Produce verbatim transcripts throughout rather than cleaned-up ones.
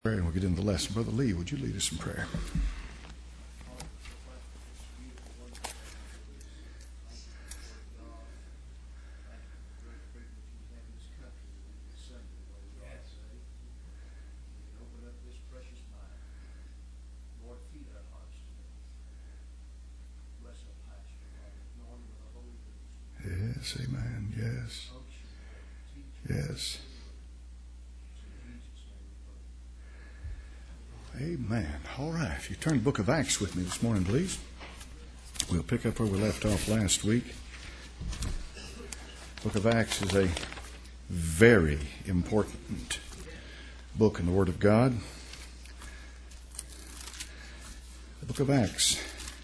And we'll get into the lesson. Brother Lee, would you lead us in prayer? Yes, amen. Yes. Yes. Amen. All right. If you turn to the book of Acts with me this morning, please. We'll pick up where we left off last week. The book of Acts is a very important book in the Word of God. The book of Acts.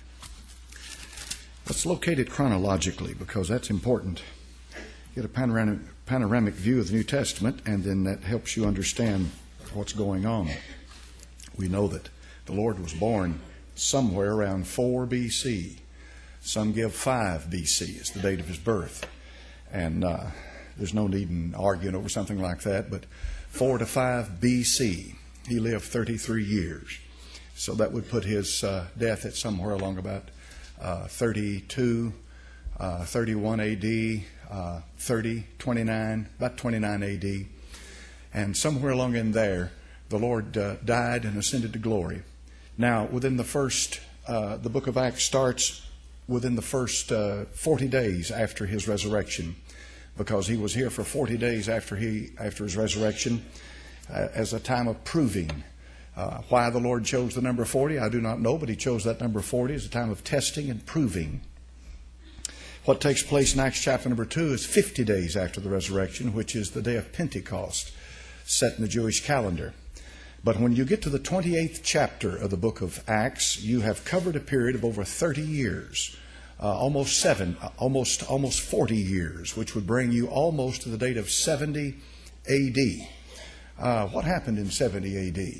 Let's locate it chronologically because that's important. Get a panoramic, panoramic view of the New Testament, and then that helps you understand what's going on. We know that the Lord was born somewhere around four B C. Some give five B C as the date of his birth. And uh, there's no need in arguing over something like that, but four to five B C. He lived thirty-three years. So that would put his uh, death at somewhere along about uh, thirty-two, uh, thirty-one A D, uh, thirty, twenty-nine, about twenty-nine A D. And somewhere along in there, the Lord uh, died and ascended to glory. Now, within the first, uh, the book of Acts starts within the first uh, forty days after his resurrection, because he was here for forty days after he after his resurrection uh, as a time of proving. Uh, why the Lord chose the number forty, I do not know, but he chose that number forty as a time of testing and proving. What takes place in Acts chapter number two is fifty days after the resurrection, which is the day of Pentecost, set in the Jewish calendar. But when you get to the twenty-eighth chapter of the book of Acts, you have covered a period of over thirty years, uh, almost seven, almost almost forty years, which would bring you almost to the date of seventy A D. Uh, what happened in seventy A D?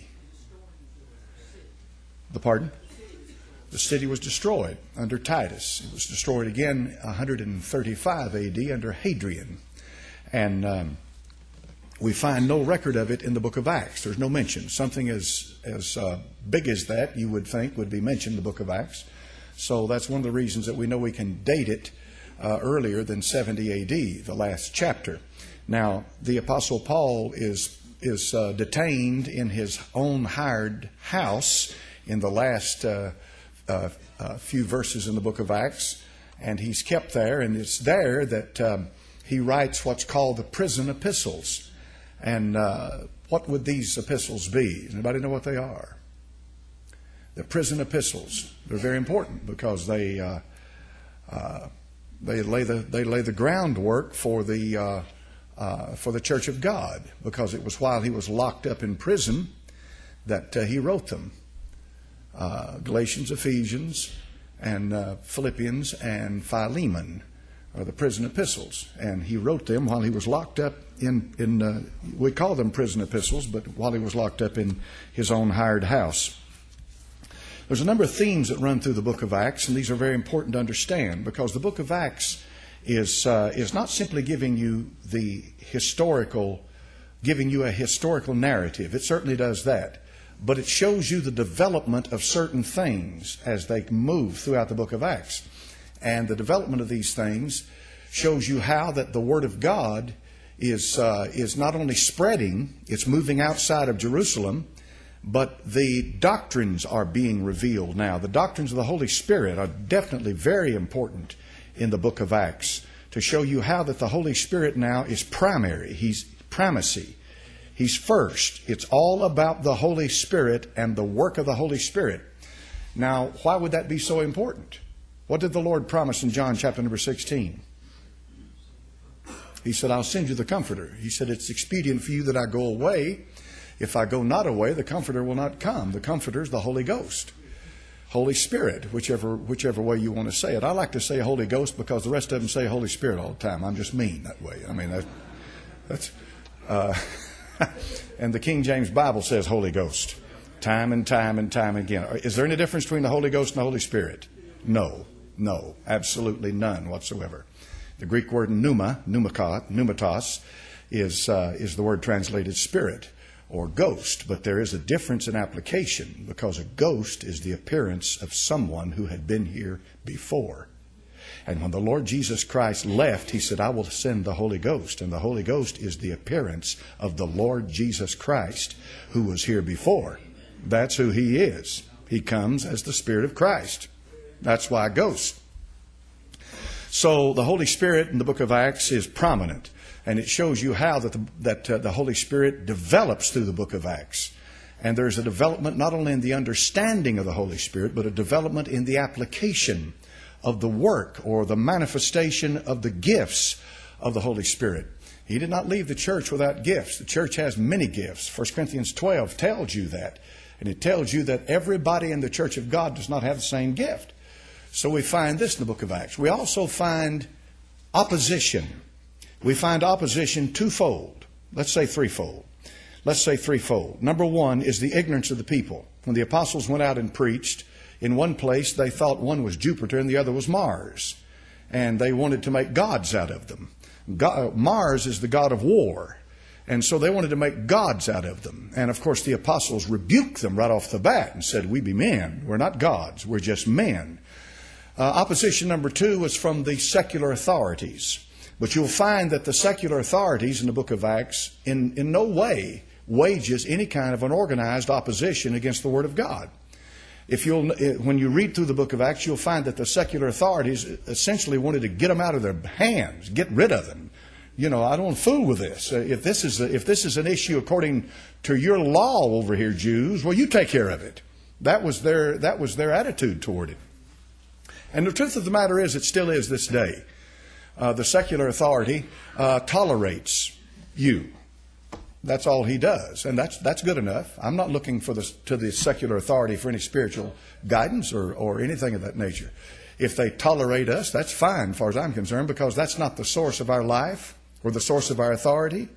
The pardon? The city was destroyed under Titus. It was destroyed again one thirty-five A D under Hadrian. And um, we find no record of it in the book of Acts. There's no mention. Something as as uh, big as that, you would think, would be mentioned in the book of Acts. So that's one of the reasons that we know we can date it uh, earlier than seventy A D, the last chapter. Now, the Apostle Paul is is uh, detained in his own hired house in the last uh, uh, uh, few verses in the book of Acts, and he's kept there, and it's there that um, he writes what's called the prison epistles. And uh, what would these epistles be? Does anybody know what they are? The prison epistles. They're very important because they uh, uh, they lay the they lay the groundwork for the uh, uh, for the Church of God, because it was while he was locked up in prison that uh, he wrote them. Uh, Galatians, Ephesians, and uh, Philippians, and Philemon are the prison epistles, and he wrote them while he was locked up in, in uh, we call them prison epistles, but while he was locked up in his own hired house. There's a number of themes that run through the book of Acts, and these are very important to understand, because the book of Acts is uh, is not simply giving you the historical, giving you a historical narrative. It certainly does that, but it shows you the development of certain things as they move throughout the book of Acts. And the development of these things shows you how that the Word of God is uh, is not only spreading, it's moving outside of Jerusalem, but the doctrines are being revealed now. The doctrines of the Holy Spirit are definitely very important in the book of Acts to show you how that the Holy Spirit now is primary. He's primacy. He's first. It's all about the Holy Spirit and the work of the Holy Spirit. Now, why would that be so important? What did the Lord promise in John chapter number sixteen? He said, I'll send you the Comforter. He said, it's expedient for you that I go away. If I go not away, the Comforter will not come. The Comforter is the Holy Ghost. Holy Spirit, whichever whichever way you want to say it. I like to say Holy Ghost because the rest of them say Holy Spirit all the time. I'm just mean that way. I mean, that, that's... Uh, and the King James Bible says Holy Ghost. Time and time and time again. Is there any difference between the Holy Ghost and the Holy Spirit? No. No, absolutely none whatsoever. The Greek word pneuma, pneumakos, pneumatos, is uh, is the word translated spirit, or ghost, but there is a difference in application, because a ghost is the appearance of someone who had been here before. And when the Lord Jesus Christ left, He said, I will send the Holy Ghost. And the Holy Ghost is the appearance of the Lord Jesus Christ who was here before. That's who He is. He comes as the Spirit of Christ. That's why ghost. So the Holy Spirit in the book of Acts is prominent. And it shows you how that the, that uh, the Holy Spirit develops through the book of Acts. And there's a development not only in the understanding of the Holy Spirit, but a development in the application of the work or the manifestation of the gifts of the Holy Spirit. He did not leave the church without gifts. The church has many gifts. First Corinthians twelve tells you that. And it tells you that everybody in the church of God does not have the same gift. So we find this in the book of Acts. We also find opposition. We find opposition twofold. Let's say threefold. Let's say threefold. Number one is the ignorance of the people. When the apostles went out and preached, in one place they thought one was Jupiter and the other was Mars. And they wanted to make gods out of them. God, Mars is the god of war. And so they wanted to make gods out of them. And of course the apostles rebuked them right off the bat and said, we be men. We're not gods. We're just men. Uh, opposition number two was from the secular authorities. But you'll find that the secular authorities in the book of Acts in, in no way wages any kind of an organized opposition against the Word of God. If you'll, when you read through the book of Acts, you'll find that the secular authorities essentially wanted to get them out of their hands, get rid of them. You know, I don't want to fool with this. If this is a, if this is an issue according to your law over here, Jews, well, you take care of it. That was their that was their attitude toward it. And the truth of the matter is, it still is this day. Uh, the secular authority uh, tolerates you. That's all he does, and that's that's good enough. I'm not looking for the to the secular authority for any spiritual guidance or or anything of that nature. If they tolerate us, that's fine, as far as I'm concerned, because that's not the source of our life or the source of our authority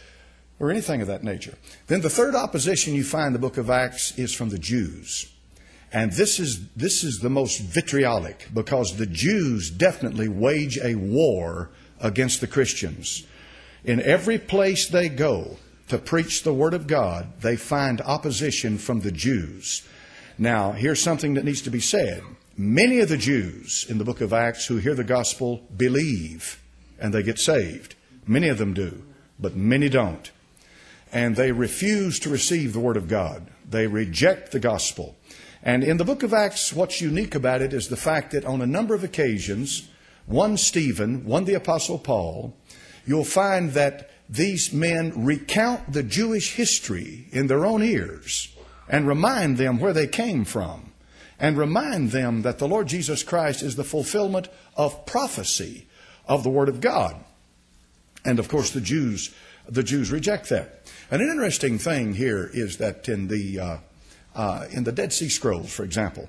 or anything of that nature. Then the third opposition you find in the book of Acts is from the Jews. And this is this is the most vitriolic, because the Jews definitely wage a war against the Christians. In every place they go to preach the Word of God, they find opposition from the Jews. Now, here's something that needs to be said. Many of the Jews in the book of Acts who hear the gospel believe, and they get saved. Many of them do, but many don't. And they refuse to receive the Word of God. They reject the gospel. And in the book of Acts, what's unique about it is the fact that on a number of occasions, one Stephen, one the Apostle Paul, you'll find that these men recount the Jewish history in their own ears and remind them where they came from and remind them that the Lord Jesus Christ is the fulfillment of prophecy of the Word of God. And of course, the Jews, the Jews reject that. And an interesting thing here is that in the uh, uh, in the Dead Sea Scrolls, for example,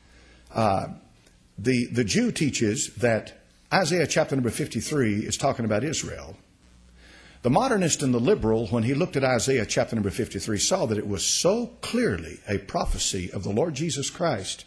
uh, the the Jew teaches that Isaiah chapter number fifty-three is talking about Israel. The modernist and the liberal, when he looked at Isaiah chapter number fifty-three, saw that it was so clearly a prophecy of the Lord Jesus Christ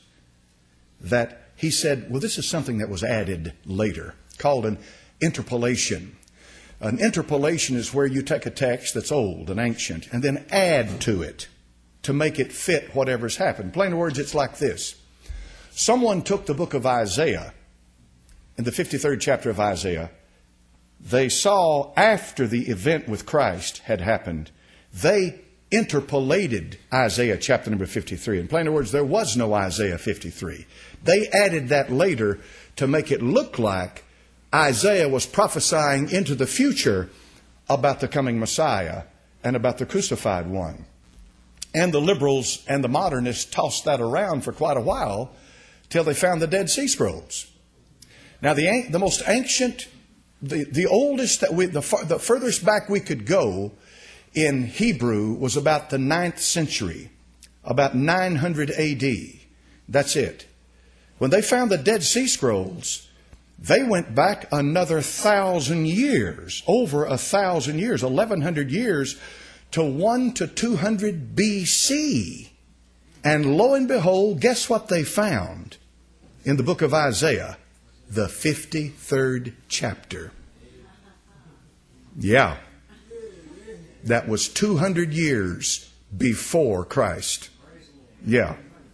that he said, well, this is something that was added later, called an interpolation. An interpolation is where you take a text that's old and ancient and then add to it to make it fit whatever's happened. In plain words, it's like this. Someone took the book of Isaiah, in the fifty-third chapter of Isaiah. They saw after the event with Christ had happened, they interpolated Isaiah chapter number fifty-three. In plain words, there was no Isaiah fifty-three. They added that later to make it look like Isaiah was prophesying into the future about the coming Messiah and about the crucified one. And the liberals and the modernists tossed that around for quite a while till they found the Dead Sea Scrolls. Now, the, the most ancient, the, the oldest, that we, the, the furthest back we could go in Hebrew was about the ninth century, about nine hundred A D. That's it. When they found the Dead Sea Scrolls, they went back another thousand years, over a thousand years, eleven hundred years, to one to two hundred B C. And lo and behold, guess what they found in the book of Isaiah? The fifty-third chapter. Yeah. that was two hundred years before Christ. Yeah.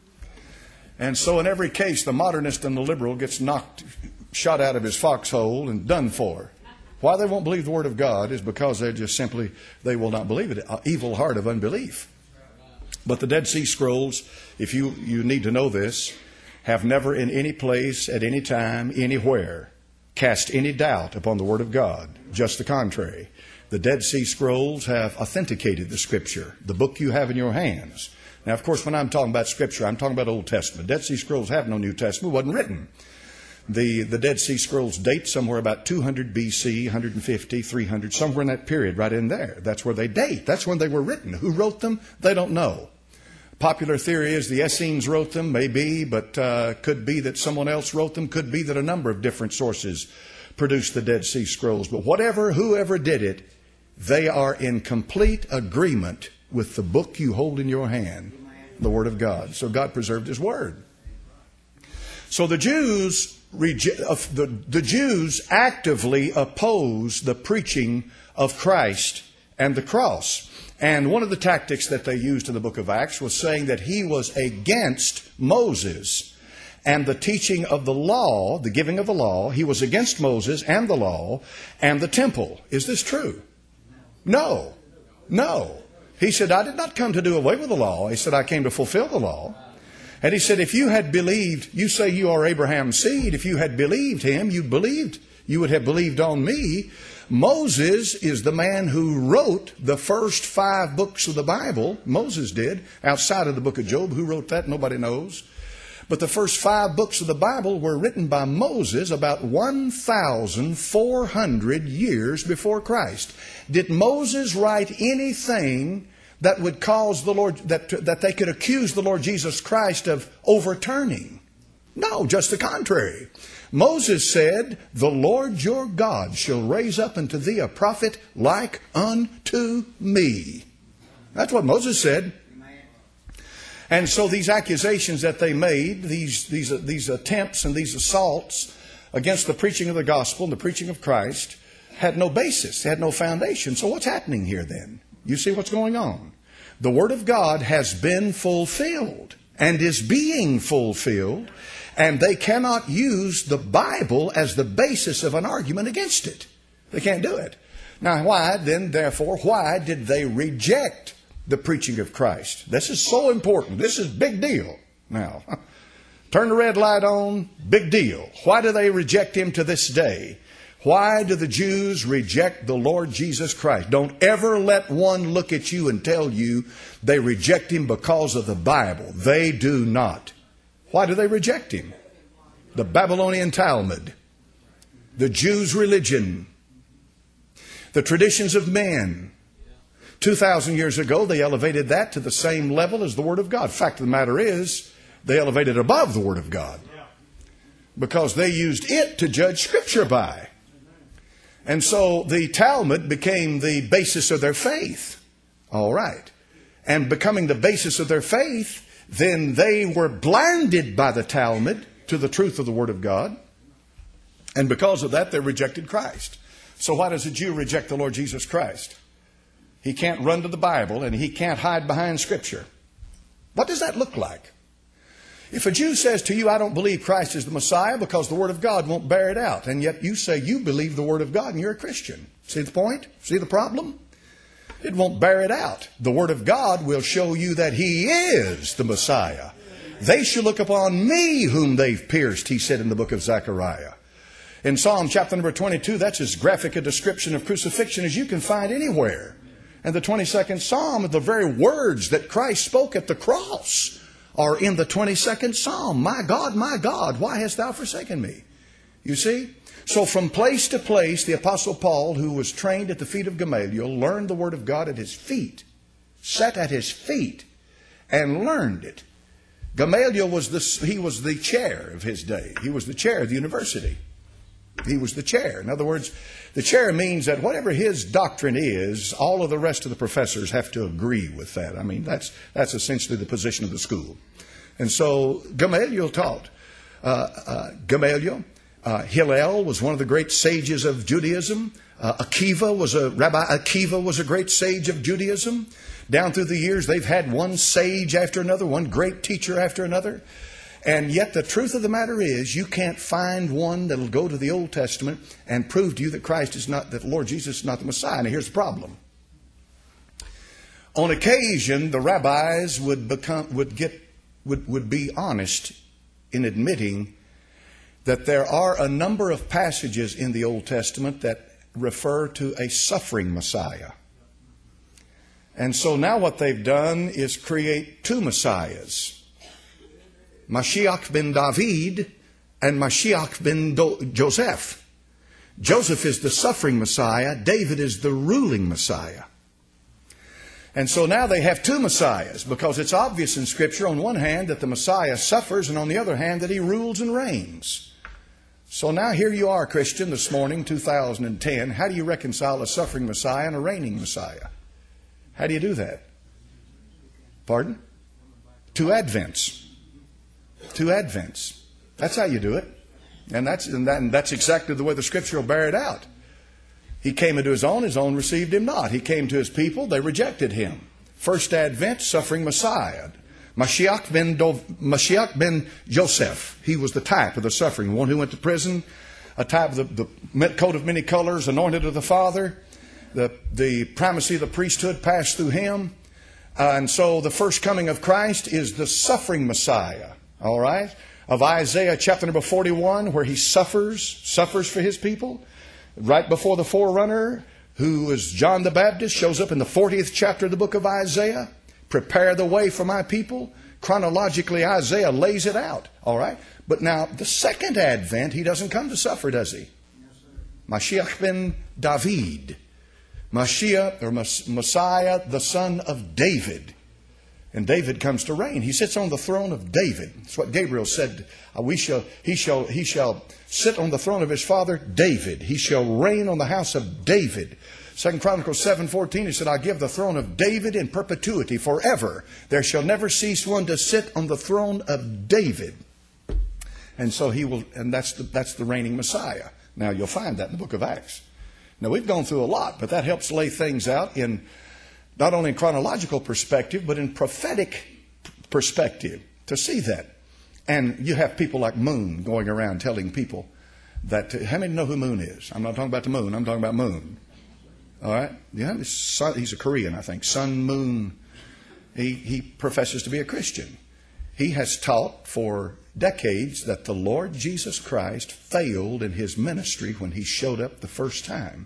And so in every case, the modernist and the liberal gets knocked, shot out of his foxhole and done for. Why they won't believe the Word of God is because they're just simply, they will not believe it. An evil heart of unbelief. But the Dead Sea Scrolls, if you, you need to know this, have never in any place, at any time, anywhere, cast any doubt upon the Word of God. Just the contrary. The Dead Sea Scrolls have authenticated the Scripture, the book you have in your hands. Now, of course, when I'm talking about Scripture, I'm talking about Old Testament. Dead Sea Scrolls have no New Testament. It wasn't written. The, the Dead Sea Scrolls date somewhere about two hundred B C, one fifty, three hundred, somewhere in that period, right in there. That's where they date. That's when they were written. Who wrote them? They don't know. Popular theory is the Essenes wrote them, maybe, but uh, could be that someone else wrote them. Could be that a number of different sources produced the Dead Sea Scrolls. But whatever, whoever did it, they are in complete agreement with the book you hold in your hand, the Word of God. So God preserved His Word. So the Jews, the, the Jews actively oppose the preaching of Christ and the cross. And one of the tactics that they used in the book of Acts was saying that he was against Moses and the teaching of the law, the giving of the law. He was against Moses and the law and the temple. Is this true? No. No. He said, I did not come to do away with the law. He said, I came to fulfill the law. And he said, if you had believed, you say you are Abraham's seed. If you had believed him, you believed, you would have believed on me. Moses is the man who wrote the first five books of the Bible. Moses did, outside of the book of Job. Who wrote that? Nobody knows. But the first five books of the Bible were written by Moses about one thousand four hundred years before Christ. Did Moses write anything that would cause the Lord, that, that they could accuse the Lord Jesus Christ of overturning? No, just the contrary. Moses said, the Lord your God shall raise up unto thee a prophet like unto me. That's what Moses said. And so these accusations that they made, these, these, uh, these attempts and these assaults against the preaching of the gospel and the preaching of Christ had no basis, had no foundation. So what's happening here then? You see what's going on. The Word of God has been fulfilled and is being fulfilled, and they cannot use the Bible as the basis of an argument against it. They can't do it. Now why then, therefore, why did they reject the preaching of Christ? This is so important. This is big deal. Now, turn the red light on, big deal. Why do they reject Him to this day? Why do the Jews reject the Lord Jesus Christ? Don't ever let one look at you and tell you they reject Him because of the Bible. They do not. Why do they reject Him? The Babylonian Talmud, the Jews' religion, the traditions of men. Two thousand years ago, they elevated that to the same level as the Word of God. Fact of the matter is, they elevated it above the Word of God because they used it to judge Scripture by. And so the Talmud became the basis of their faith. All right. And becoming the basis of their faith, then they were blinded by the Talmud to the truth of the Word of God. And because of that, they rejected Christ. So why does a Jew reject the Lord Jesus Christ? He can't run to the Bible and he can't hide behind Scripture. What does that look like? If a Jew says to you, I don't believe Christ is the Messiah because the Word of God won't bear it out, and yet you say you believe the Word of God and you're a Christian. See the point? See the problem? It won't bear it out. The Word of God will show you that He is the Messiah. They shall look upon me whom they've pierced, He said in the book of Zechariah. In Psalm chapter number twenty-two, that's as graphic a description of crucifixion as you can find anywhere. And the twenty-second Psalm, the very words that Christ spoke at the cross are in the twenty-second Psalm. My God, my God, why hast thou forsaken me? You see? So from place to place, the Apostle Paul, who was trained at the feet of Gamaliel, learned the Word of God at his feet, sat at his feet, and learned it. Gamaliel was the, he was the chair of his day. He was the chair of the university. He was the chair. In other words, the chair means that whatever his doctrine is, all of the rest of the professors have to agree with that. I mean, that's that's essentially the position of the school. And so Gamaliel taught. Uh, uh, Gamaliel Uh, Hillel was one of the great sages of Judaism. Uh, Akiva was a Rabbi Akiva was a great sage of Judaism. Down through the years, they've had one sage after another, one great teacher after another. And yet the truth of the matter is, you can't find one that'll go to the Old Testament and prove to you that Christ is not, that the Lord Jesus is not the Messiah. Now here's the problem. On occasion, the rabbis would become, would get, would, would be honest in admitting that there are a number of passages in the Old Testament that refer to a suffering Messiah. And so now what they've done is create two Messiahs. Mashiach ben David and Mashiach ben Do- Joseph. Joseph is the suffering Messiah. David is the ruling Messiah. And so now they have two Messiahs, because it's obvious in Scripture, on one hand, that the Messiah suffers, and on the other hand, that he rules and reigns. So now here you are, Christian, this morning, two thousand ten. How do you reconcile a suffering Messiah and a reigning Messiah? How do you do that? Pardon? Two Advents. Two Advents. That's how you do it. And that's, and, that, and that's exactly the way the Scripture will bear it out. He came into his own, his own received him not. He came to his people, they rejected him. First Advent, suffering Messiah. Mashiach ben, Do, Mashiach ben Joseph. He was the type of the suffering, one who went to prison, a type of the, the coat of many colors, anointed of the Father. The, the primacy of the priesthood passed through him. Uh, and so the first coming of Christ is the suffering Messiah. All right? Of Isaiah chapter number forty-one, where he suffers, suffers for his people. Right before the forerunner, who is John the Baptist, shows up in the fortieth chapter of the book of Isaiah. Prepare the way for my people. Chronologically, Isaiah lays it out. All right? But now, the second advent, he doesn't come to suffer, does he? Mashiach ben David. Mashiach, or Messiah, the son of David. And David comes to reign. He sits on the throne of David. That's what Gabriel said. We shall, he shall, he shall sit on the throne of his father David. He shall reign on the house of David. Second Chronicles seven fourteen, he said, I give the throne of David in perpetuity forever. There shall never cease one to sit on the throne of David. And so he will, and that's the, that's the reigning Messiah. Now you'll find that in the book of Acts. Now we've gone through a lot, but that helps lay things out in not only in chronological perspective, but in prophetic perspective to see that. And you have people like Moon going around telling people that, how many know who Moon is? I'm not talking about the moon, I'm talking about Moon. All right? Yeah, he's a Korean, I think. Sun Moon. He, he professes to be a Christian. He has taught for decades that the Lord Jesus Christ failed in his ministry when he showed up the first time.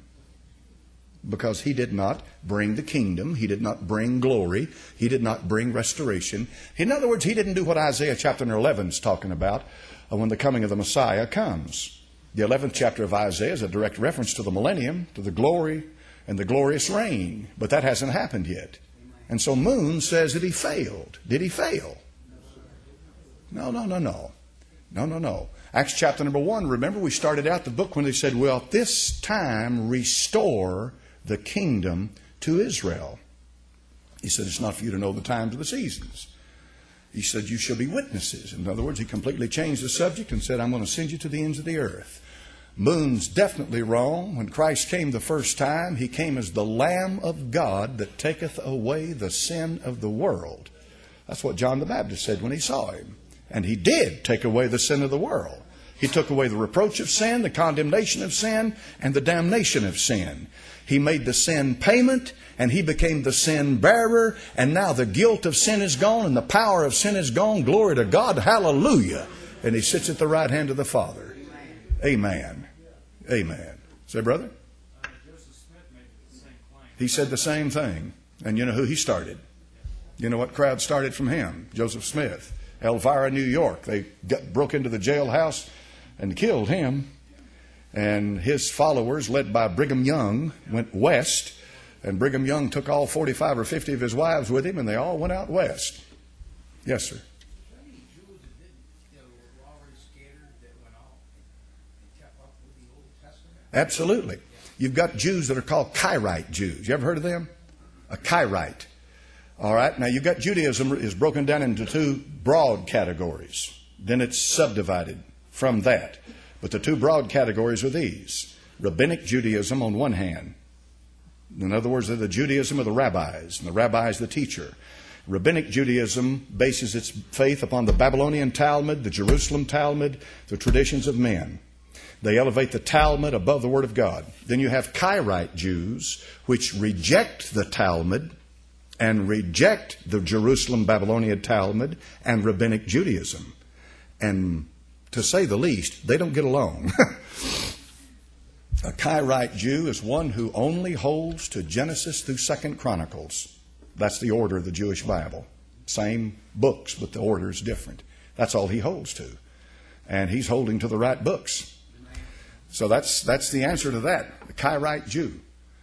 Because he did not bring the kingdom. He did not bring glory. He did not bring restoration. In other words, he didn't do what Isaiah chapter eleven is talking about when the coming of the Messiah comes. The eleventh chapter of Isaiah is a direct reference to the millennium, to the glory and the glorious reign. But that hasn't happened yet. And so Moon says that he failed. Did he fail? No, no, no, no. No, no, no. Acts chapter number one, remember we started out the book when they said, well, this time restore the kingdom to Israel. He said, it's not for you to know the times or the seasons. He said, you shall be witnesses. In other words, he completely changed the subject and said, I'm going to send you to the ends of the earth. Moon's definitely wrong. When Christ came the first time, he came as the Lamb of God that taketh away the sin of the world. That's what John the Baptist said when he saw him. And he did take away the sin of the world. He took away the reproach of sin, the condemnation of sin, and the damnation of sin. He made the sin payment, and he became the sin bearer. And now the guilt of sin is gone, and the power of sin is gone. Glory to God. Hallelujah. And he sits at the right hand of the Father. Amen. Amen. Say, brother? He said the same thing. And you know who he started? You know what crowd started from him? Joseph Smith. Elvira, New York. They got, broke into the jailhouse and killed him. And his followers, led by Brigham Young, went west. And Brigham Young took all forty-five or fifty of his wives with him, and they all went out west. Yes, sir. Absolutely. You've got Jews that are called Karaite Jews. You ever heard of them? A Karaite. All right. Now, you've got Judaism is broken down into two broad categories. Then it's subdivided from that. But But the two broad categories are these. Rabbinic Judaism on one hand. In other words, they're the Judaism of the rabbis, and the rabbi is the teacher. Rabbinic Judaism bases its faith upon the Babylonian Talmud, the Jerusalem Talmud, the traditions of men. They elevate the Talmud above the Word of God. Then you have Karaite Jews, which reject the Talmud and reject the Jerusalem Babylonian Talmud and Rabbinic Judaism. And to say the least, they don't get along. A Karaite Jew is one who only holds to Genesis through Second Chronicles. That's the order of the Jewish Bible. Same books, but the order is different. That's all he holds to. And he's holding to the right books. So that's that's the answer to that. The Karaite Jew.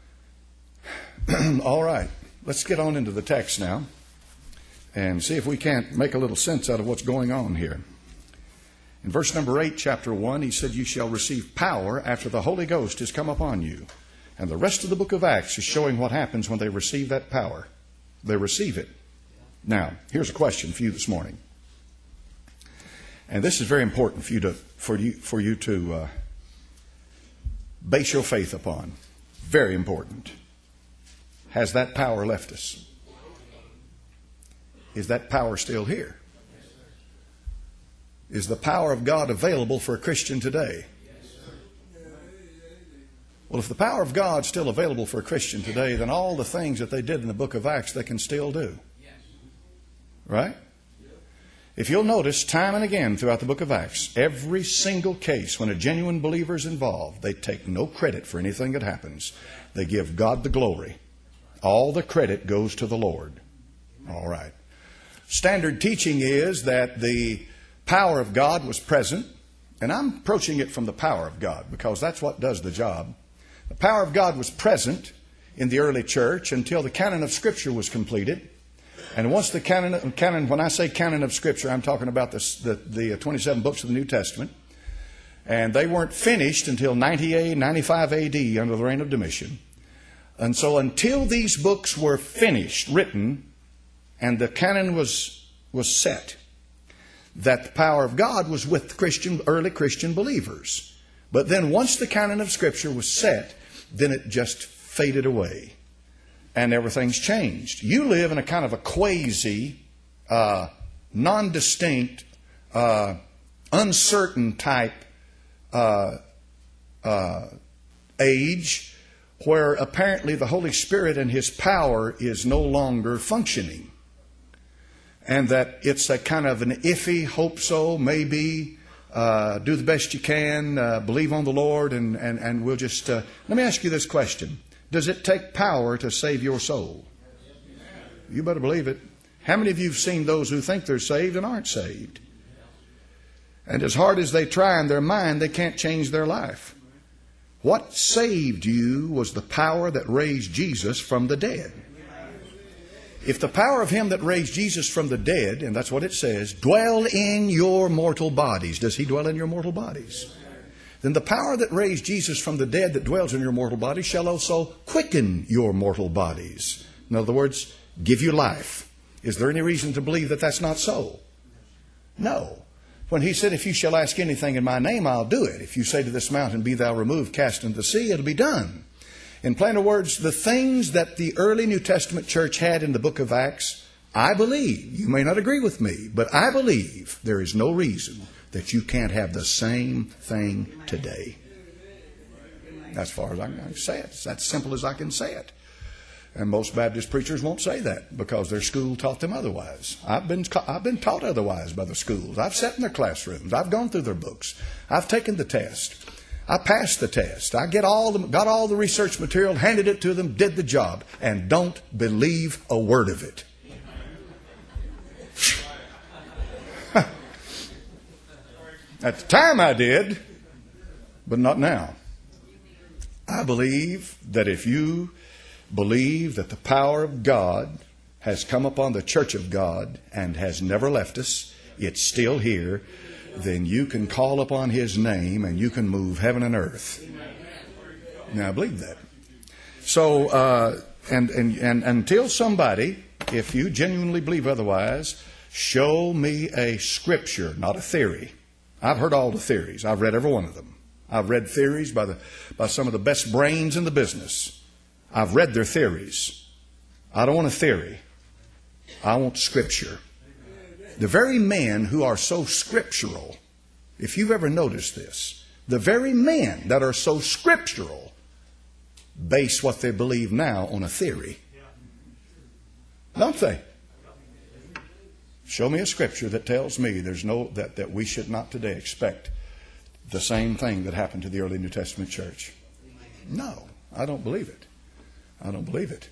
All right. Let's get on into the text now and see if we can't make a little sense out of what's going on here. In verse number eight, chapter one, he said, "You shall receive power after the Holy Ghost has come upon you." And the rest of the book of Acts is showing what happens when they receive that power. They receive it. Now, here's a question for you this morning. And this is very important for you to, for you, for you to uh, base your faith upon. Very important. Has that power left us? Is that power still here? Is the power of God available for a Christian today? Well, if the power of God is still available for a Christian today, then all the things that they did in the book of Acts, they can still do. Right? If you'll notice, time and again throughout the book of Acts, every single case when a genuine believer is involved, they take no credit for anything that happens. They give God the glory. All the credit goes to the Lord. All right. Standard teaching is that the power of God was present, and I'm approaching it from the power of God because that's what does the job. The power of God was present in the early church until the canon of Scripture was completed. And once the canon, canon when I say canon of Scripture, I'm talking about the, the, the twenty-seven books of the New Testament. And they weren't finished until ninety-eight, ninety-five A D under the reign of Domitian. And so until these books were finished, written, and the canon was, was set, that the power of God was with Christian, early Christian believers. But then once the canon of Scripture was set, then it just faded away. And everything's changed. You live in a kind of a quasi, uh, non-distinct, uh, uncertain type uh, uh, age where apparently the Holy Spirit and His power is no longer functioning. And that it's a kind of an iffy, hope so, maybe, uh, do the best you can, uh, believe on the Lord, and, and, and we'll just... Uh, let me ask you this question. Does it take power to save your soul? You better believe it. How many of you have seen those who think they're saved and aren't saved? And as hard as they try in their mind, they can't change their life. What saved you was the power that raised Jesus from the dead. If the power of Him that raised Jesus from the dead, and that's what it says, dwell in your mortal bodies. Does He dwell in your mortal bodies? Then the power that raised Jesus from the dead that dwells in your mortal bodies shall also quicken your mortal bodies. In other words, give you life. Is there any reason to believe that that's not so? No. When He said, if you shall ask anything in my name, I'll do it. If you say to this mountain, be thou removed, cast into the sea, it'll be done. In plainer words, the things that the early New Testament church had in the book of Acts, I believe, you may not agree with me, but I believe there is no reason that you can't have the same thing today. As far as I can say it. It's that simple as I can say it. And most Baptist preachers won't say that because their school taught them otherwise. I've been, I've been taught otherwise by the schools. I've sat in their classrooms. I've gone through their books. I've taken the test. I passed the test. I get all the, got all the research material, handed it to them, did the job, and don't believe a word of it. At the time I did, but not now. I believe that if you believe that the power of God has come upon the church of God and has never left us, it's still here, then you can call upon His name and you can move heaven and earth. Now I believe that. So, uh, and, and, and until somebody, if you genuinely believe otherwise, show me a scripture, not a theory. I've heard all the theories. I've read every one of them. I've read theories by the by some of the best brains in the business. I've read their theories. I don't want a theory. I want Scripture. The very men who are so scriptural, if you've ever noticed this, the very men that are so scriptural base what they believe now on a theory. Don't they? Show me a scripture that tells me there's no that, that we should not today expect the same thing that happened to the early New Testament church. No, I don't believe it. I don't believe it.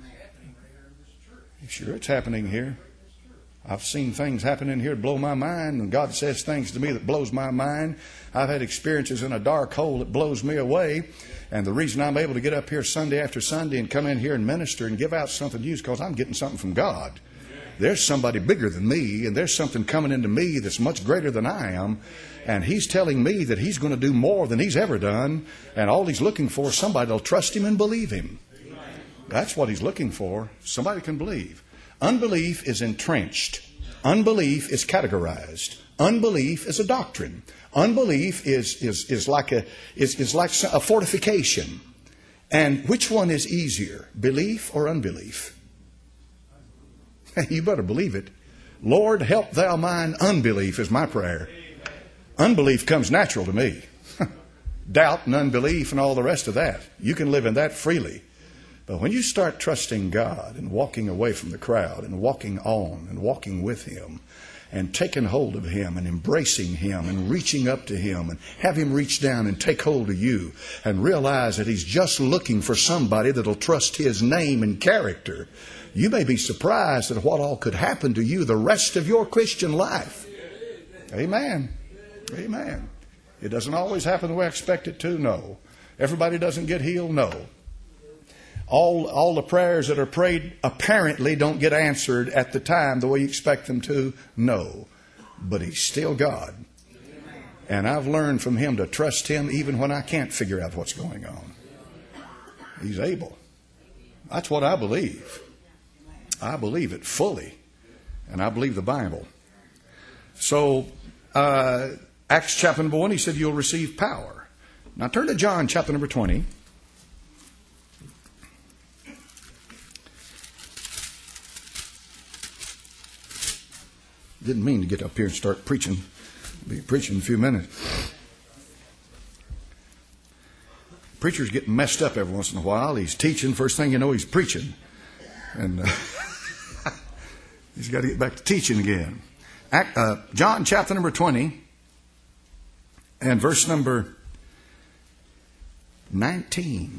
Sure, it's happening here. I've seen things happen in here that blow my mind, and God says things to me that blows my mind. I've had experiences in a dark hole that blows me away. And the reason I'm able to get up here Sunday after Sunday and come in here and minister and give out something to you is because I'm getting something from God. There's somebody bigger than me, and there's something coming into me that's much greater than I am. And He's telling me that He's going to do more than He's ever done. And all He's looking for is somebody that'll trust Him and believe Him. That's what He's looking for. Somebody can believe. Unbelief is entrenched. Unbelief is categorized. Unbelief is a doctrine. Unbelief is is is like a is is like a fortification. And which one is easier, belief or unbelief? You better believe it. Lord, help Thou mine unbelief is my prayer. Unbelief comes natural to me. Doubt and unbelief and all the rest of that. You can live in that freely. But when you start trusting God and walking away from the crowd and walking on and walking with Him and taking hold of Him and embracing Him and reaching up to Him and have Him reach down and take hold of you and realize that He's just looking for somebody that'll trust His name and character, you may be surprised at what all could happen to you the rest of your Christian life. Amen. Amen. It doesn't always happen the way I expect it to, no. Everybody doesn't get healed, no. All, all the prayers that are prayed apparently don't get answered at the time the way you expect them to. No. But He's still God. And I've learned from Him to trust Him even when I can't figure out what's going on. He's able. That's what I believe. I believe it fully. And I believe the Bible. So, uh, Acts chapter number one, He said you'll receive power. Now turn to John chapter number twenty. Didn't mean to get up here and start preaching. I'll be preaching in a few minutes. Preacher's getting messed up every once in a while. He's teaching. First thing you know, he's preaching. And uh, he's got to get back to teaching again. Act, uh, John chapter number twenty and verse number nineteen.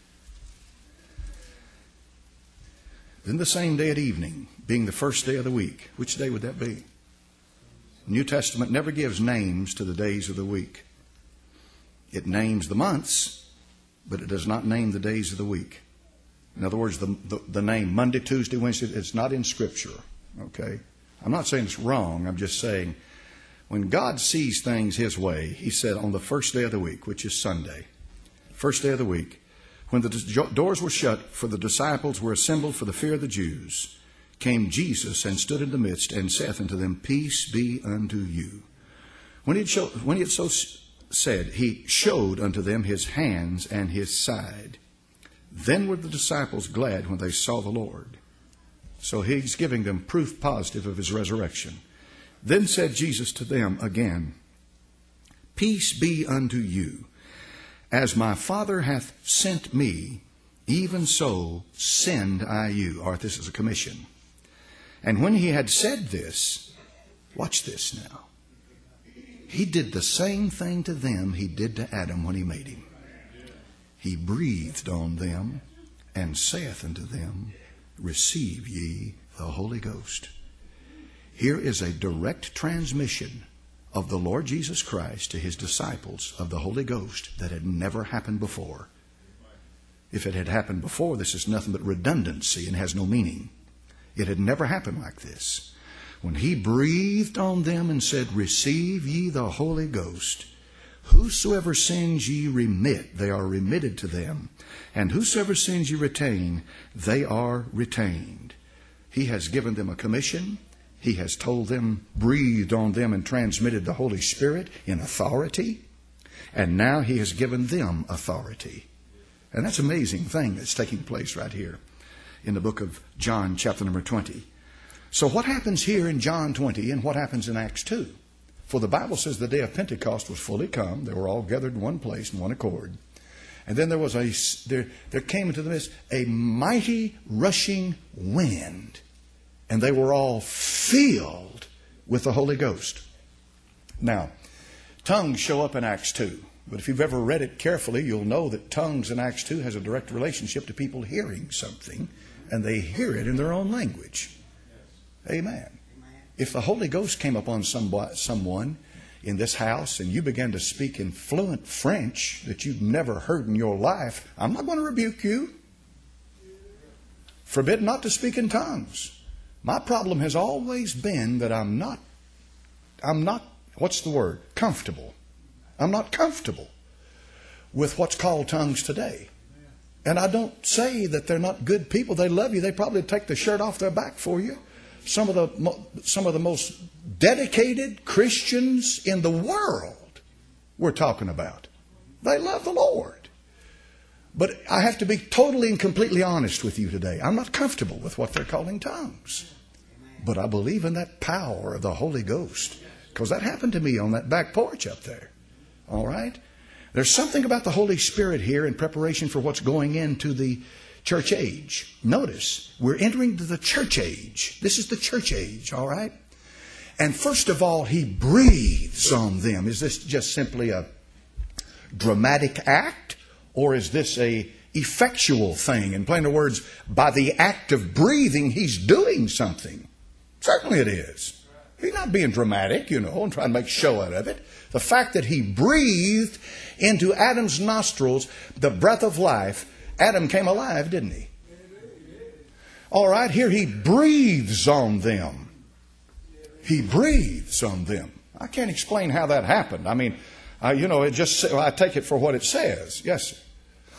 Then the same day at evening, being the first day of the week. Which day would that be? The New Testament never gives names to the days of the week. It names the months, but it does not name the days of the week. In other words, the, the, the name Monday, Tuesday, Wednesday, it's not in Scripture. Okay? I'm not saying it's wrong. I'm just saying when God sees things His way, He said on the first day of the week, which is Sunday, first day of the week, when the doors were shut, for the disciples were assembled for the fear of the Jews, came Jesus and stood in the midst and saith unto them, Peace be unto you. When he had, show, when he had so said, He showed unto them His hands and His side. Then were the disciples glad when they saw the Lord. So He's giving them proof positive of His resurrection. Then said Jesus to them again, Peace be unto you. As my Father hath sent me, even so send I you. Or this is a commission. And when He had said this, watch this now. He did the same thing to them He did to Adam when He made him. He breathed on them and saith unto them, Receive ye the Holy Ghost. Here is a direct transmission of the Lord Jesus Christ to His disciples of the Holy Ghost that had never happened before. If it had happened before, this is nothing but redundancy and has no meaning. It had never happened like this. When He breathed on them and said, Receive ye the Holy Ghost, whosoever sins ye remit, they are remitted to them. And whosoever sins ye retain, they are retained. He has given them a commission. He has told them, breathed on them, and transmitted the Holy Spirit in authority. And now He has given them authority. And that's an amazing thing that's taking place right here in the book of John, chapter number twenty. So what happens here in John twenty and what happens in Acts two? For the Bible says the day of Pentecost was fully come. They were all gathered in one place in one accord. And then there was a, there, there came into the midst a mighty rushing wind. And they were all filled with the Holy Ghost. Now, tongues show up in Acts two. But if you've ever read it carefully, you'll know that tongues in Acts two has a direct relationship to people hearing something. And they hear it in their own language. Amen. If the Holy Ghost came upon someone in this house and you began to speak in fluent French that you've never heard in your life, I'm not going to rebuke you. Forbid not to speak in tongues. My problem has always been that I'm not, I'm not, what's the word? Comfortable. I'm not comfortable with what's called tongues today. And I don't say that they're not good people. They love you. They probably take the shirt off their back for you. Some of the some of the most dedicated Christians in the world we're talking about. They love the Lord. But I have to be totally and completely honest with you today. I'm not comfortable with what they're calling tongues. But I believe in that power of the Holy Ghost. Because that happened to me on that back porch up there. All right? There's something about the Holy Spirit here in preparation for what's going into the church age. Notice, we're entering the church age. This is the church age, all right? And first of all, He breathes on them. Is this just simply a dramatic act? Or is this a effectual thing? In plain words, by the act of breathing, He's doing something. Certainly it is. He's not being dramatic, you know, and trying to make show out of it. The fact that He breathed into Adam's nostrils the breath of life, Adam came alive, didn't he? All right, here He breathes on them. He breathes on them. I can't explain how that happened. I mean, uh, you know, it just I take it for what it says. Yes, sir.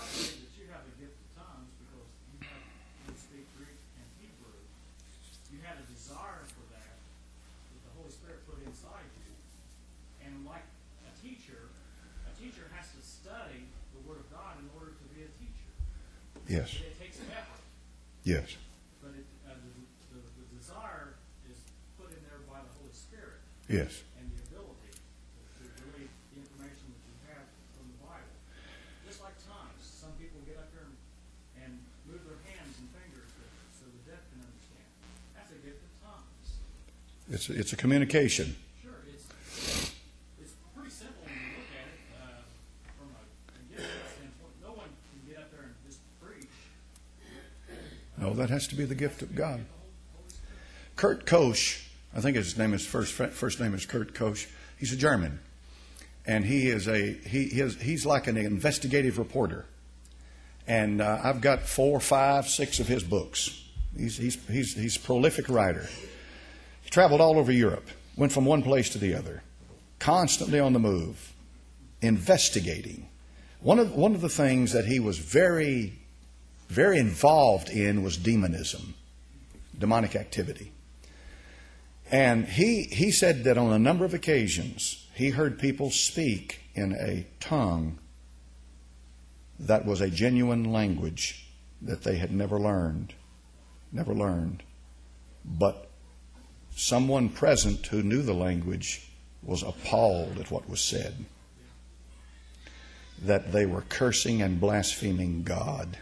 Yes. It takes an effort. Yes. But it, uh, the, the, the desire is put in there by the Holy Spirit. Yes. And the ability to, to relate the information that you have from the Bible. Just like tongues. Some people get up there and, and move their hands and fingers so the deaf can understand. That's a gift of tongues. It's a, it's a communication. Sure. It's, it's pretty simple when you look at it uh, from a, a gift standpoint. No one can get up there and just preach. No, that has to be the gift of God. Kurt Koch, I think his name is first first name is Kurt Koch. He's a German, and he is a he, he is, he's like an investigative reporter. And uh, I've got four, five, six of his books. He's he's he's he's a prolific writer. He traveled all over Europe, went from one place to the other, constantly on the move, investigating. One of one of the things that he was very very involved in was demonism, demonic activity. And he, he said that on a number of occasions, he heard people speak in a tongue that was a genuine language that they had never learned, never learned. But someone present who knew the language was appalled at what was said, that they were cursing and blaspheming God.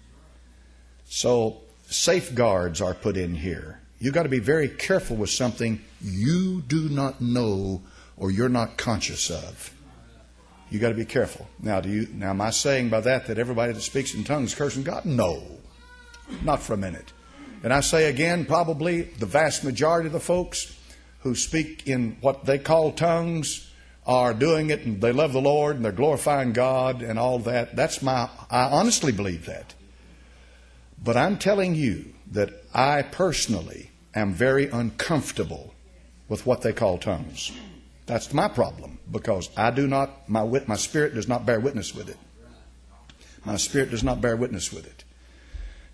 So safeguards are put in here. You've got to be very careful with something you do not know or you're not conscious of. You've got to be careful. Now, do you? Now, am I saying by that that everybody that speaks in tongues is cursing God? No, not for a minute. And I say again, probably the vast majority of the folks who speak in what they call tongues are doing it and they love the Lord and they're glorifying God and all that. That's my, I honestly believe that. But I'm telling you that I personally am very uncomfortable with what they call tongues. That's my problem, because I do not, my wit, my spirit does not bear witness with it. My spirit does not bear witness with it.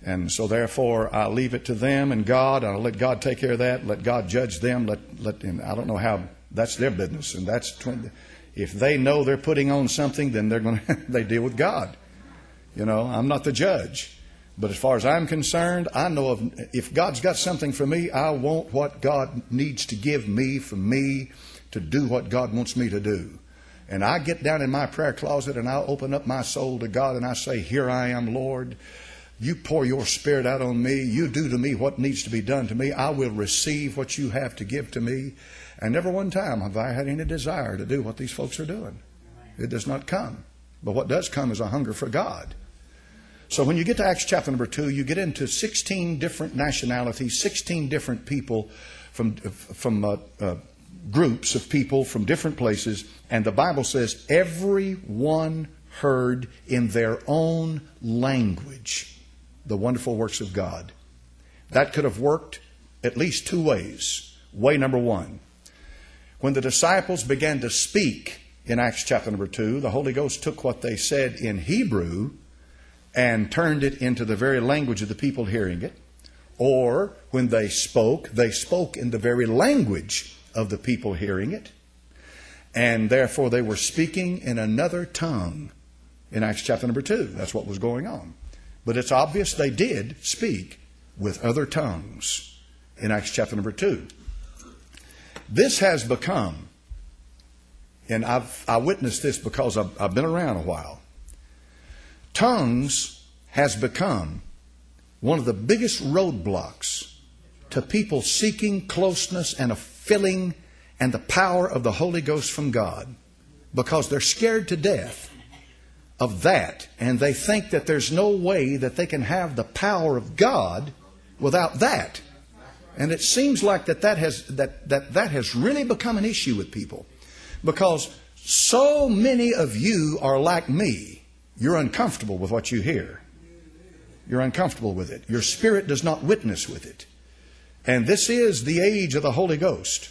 And so therefore, I leave it to them and God. I'll let God take care of that. Let God judge them. Let, let, and I don't know how, that's their business. And that's, if they know they're putting on something, then they're going to, they deal with God. You know, I'm not the judge. But as far as I'm concerned, I know of, if God's got something for me, I want what God needs to give me for me to do what God wants me to do. And I get down in my prayer closet and I open up my soul to God and I say, here I am, Lord. You pour your Spirit out on me. You do to me what needs to be done to me. I will receive what you have to give to me. And never one time have I had any desire to do what these folks are doing. It does not come. But what does come is a hunger for God. So when you get to Acts chapter number two, you get into sixteen different nationalities, sixteen different people from, from uh, uh, groups of people from different places. And the Bible says everyone heard in their own language the wonderful works of God. That could have worked at least two ways. Way number one, when the disciples began to speak in Acts chapter number two, the Holy Ghost took what they said in Hebrew and turned it into the very language of the people hearing it. Or when they spoke, they spoke in the very language of the people hearing it. And therefore they were speaking in another tongue in Acts chapter number two. That's what was going on. But it's obvious they did speak with other tongues in Acts chapter number two. This has become, and I've I witnessed this because I've, I've been around a while, tongues has become one of the biggest roadblocks to people seeking closeness and a filling and the power of the Holy Ghost from God, because they're scared to death of that, and they think that there's no way that they can have the power of God without that. And it seems like that that has that that that has really become an issue with people, because so many of you are like me. You're uncomfortable with what you hear. You're uncomfortable with it. Your spirit does not witness with it. And this is the age of the Holy Ghost.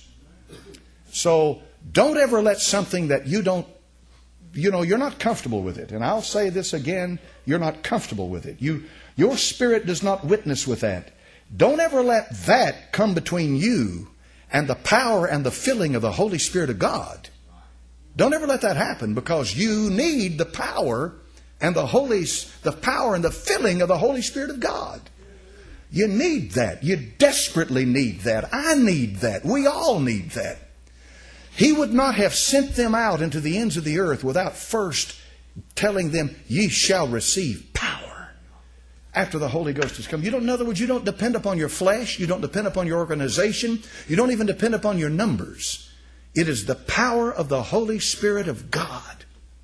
So don't ever let something that you don't You know, you're not comfortable with it. And I'll say this again, you're not comfortable with it. You, your spirit does not witness with that. Don't ever let that come between you and the power and the filling of the Holy Spirit of God. Don't ever let that happen, because you need the power and the Holy, the power and the filling of the Holy Spirit of God. You need that. You desperately need that. I need that. We all need that. He would not have sent them out into the ends of the earth without first telling them, ye shall receive power after the Holy Ghost has come. You don't, in other words, you don't depend upon your flesh. You don't depend upon your organization. You don't even depend upon your numbers. It is the power of the Holy Spirit of God.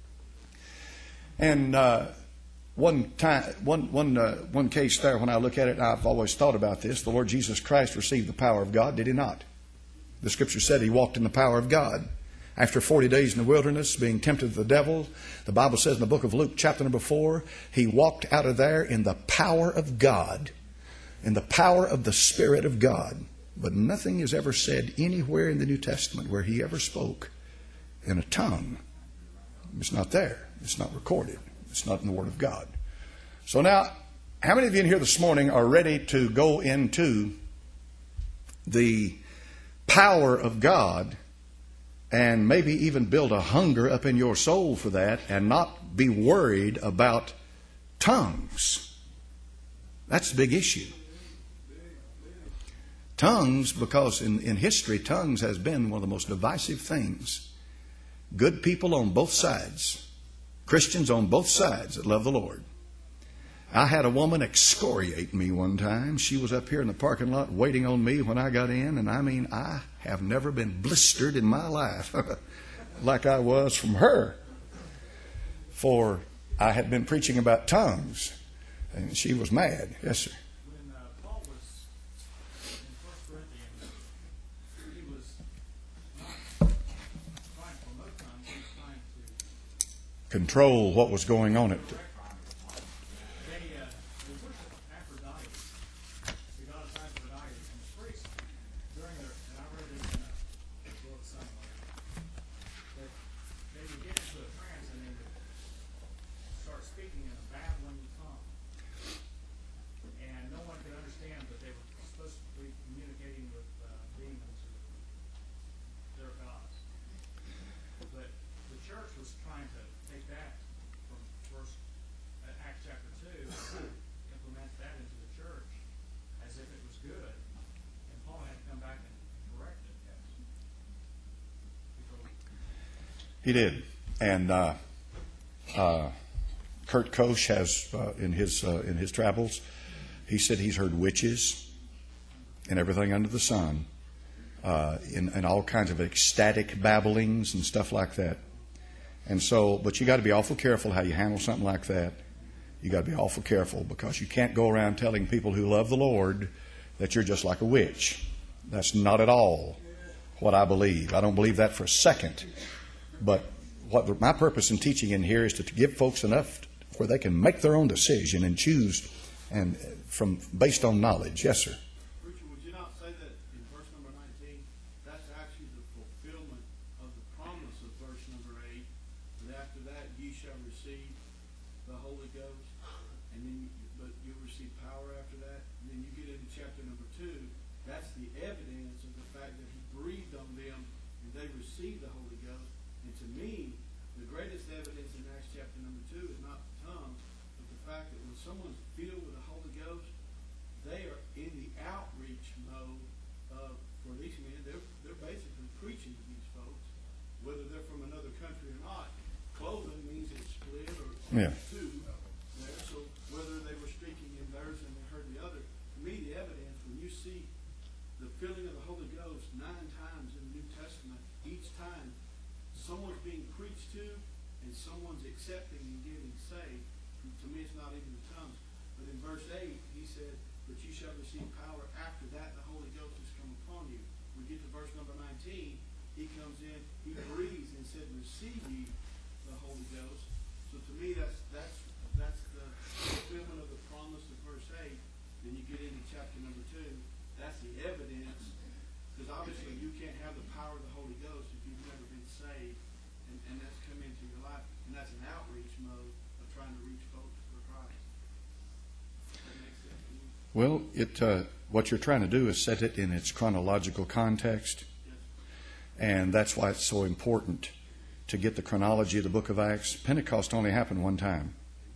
And uh, one time, one one uh, one case there, when I look at it, I've always thought about this. The Lord Jesus Christ received the power of God, did He not? The Scripture said He walked in the power of God. After forty days in the wilderness, being tempted of the devil, the Bible says in the book of Luke, chapter number four, He walked out of there in the power of God, in the power of the Spirit of God. But nothing is ever said anywhere in the New Testament where He ever spoke in a tongue. It's not there. It's not recorded. It's not in the Word of God. So now, how many of you in here this morning are ready to go into the power of God and maybe even build a hunger up in your soul for that and not be worried about tongues? That's the big issue. Tongues, because in, in history, tongues has been one of the most divisive things. Good people on both sides, Christians on both sides that love the Lord. I had a woman excoriate me one time. She was up here in the parking lot waiting on me when I got in. And I mean, I have never been blistered in my life like I was from her. For I had been preaching about tongues. And she was mad. Yes, sir. When uh, Paul was in First Corinthians, he was not trying to promote tongues. He was trying to Control what was going on at They, uh, they worship Aphrodite, the goddess Aphrodite, and the priests during their, and I read it in a book somewhere, that they would get into a trance and they would start speaking in a babbling tongue. He did. And uh, uh, Kurt Koch has, uh, in his uh, in his travels, he said he's heard witches and everything under the sun, uh, in, in all kinds of ecstatic babblings and stuff like that. And so, but you got to be awful careful how you handle something like that. You got to be awful careful, because you can't go around telling people who love the Lord that you're just like a witch. That's not at all what I believe. I don't believe that for a second. But what my purpose in teaching in here is to, to give folks enough where they can make their own decision and choose, and from based on knowledge. Yes, sir. Preacher, would you not say that in verse number nineteen, that's actually the fulfillment of the promise of verse number eight, that after that ye shall receive the Holy Ghost, and then you, but you'll receive power after that. And then you get into chapter number two, that's the evidence of the fact that he breathed on them and they received the Holy Ghost. And to me, the greatest evidence in Acts chapter number two is not the tongues, but the fact that when someone's filled with the Holy Ghost, they are in the outreach mode of, for these men, they're, they're basically preaching to these folks, whether they're from another country or not. Clothing means it's split or Yeah. two there, so whether they were speaking in theirs and they heard the other, to me the evidence, when you see the filling of the Holy Ghost nine times in the New Testament, each time someone's being preached to and someone's accepting and getting saved. To me, it's not even the tongues. But in verse eight, he said, but you shall receive power after that the Holy Ghost has come upon you. We get to verse number nineteen, he comes in, he breathes and said, receive ye the Holy Ghost. So to me, that's that's that's the fulfillment of the promise of verse eight. Then you get into chapter number two, that's the evidence. Because obviously you can't have the power of the Holy Ghost if you've never been saved, and, and that's come into your life. And that's an outreach mode of trying to reach folks for Christ. That makes sense to you? Well, it uh, what you're trying to do is set it in its chronological context. Yes. And that's why it's so important to get the chronology of the book of Acts. Pentecost only happened one time.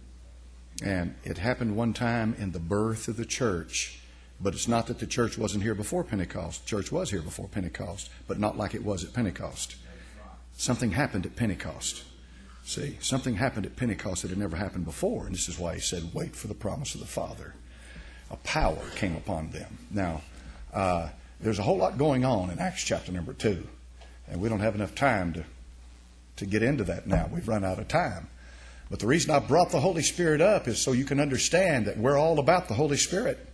And it happened one time in the birth of the church. But it's not that the church wasn't here before Pentecost. The church was here before Pentecost, but not like it was at Pentecost. Something happened at Pentecost. See, something happened at Pentecost that had never happened before. And this is why he said, wait for the promise of the Father. A power came upon them. Now, uh, there's a whole lot going on in Acts chapter number two. And we don't have enough time to, to get into that now. We've run out of time. But the reason I brought the Holy Spirit up is so you can understand that we're all about the Holy Spirit.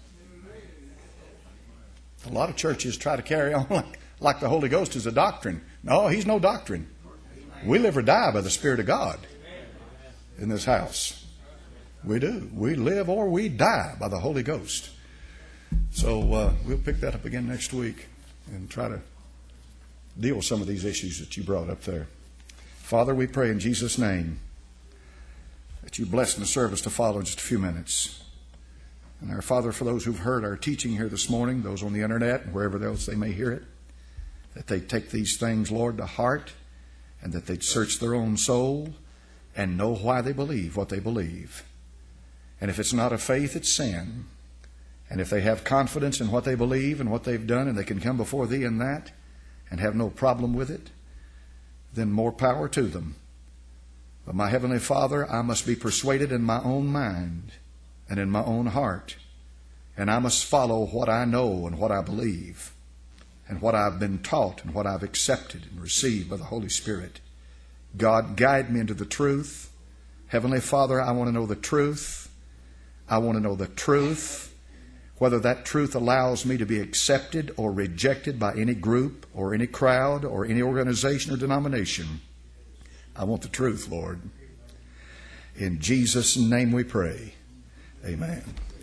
A lot of churches try to carry on like, like the Holy Ghost is a doctrine. No, He's no doctrine. We live or die by the Spirit of God in this house. We do. We live or we die by the Holy Ghost. So uh, we'll pick that up again next week and try to deal with some of these issues that you brought up there. Father, we pray in Jesus' name that you bless the service to follow in just a few minutes. And our Father, for those who've heard our teaching here this morning, those on the internet and wherever else they may hear it, that they take these things, Lord, to heart, and that they'd search their own soul and know why they believe what they believe. And if it's not of faith, it's sin. And if they have confidence in what they believe and what they've done, and they can come before Thee in that and have no problem with it, then more power to them. But my Heavenly Father, I must be persuaded in my own mind and in my own heart. And I must follow what I know and what I believe and what I've been taught and what I've accepted and received by the Holy Spirit. God, guide me into the truth. Heavenly Father, I want to know the truth. I want to know the truth, whether that truth allows me to be accepted or rejected by any group or any crowd or any organization or denomination. I want the truth, Lord. In Jesus' name we pray. Amen.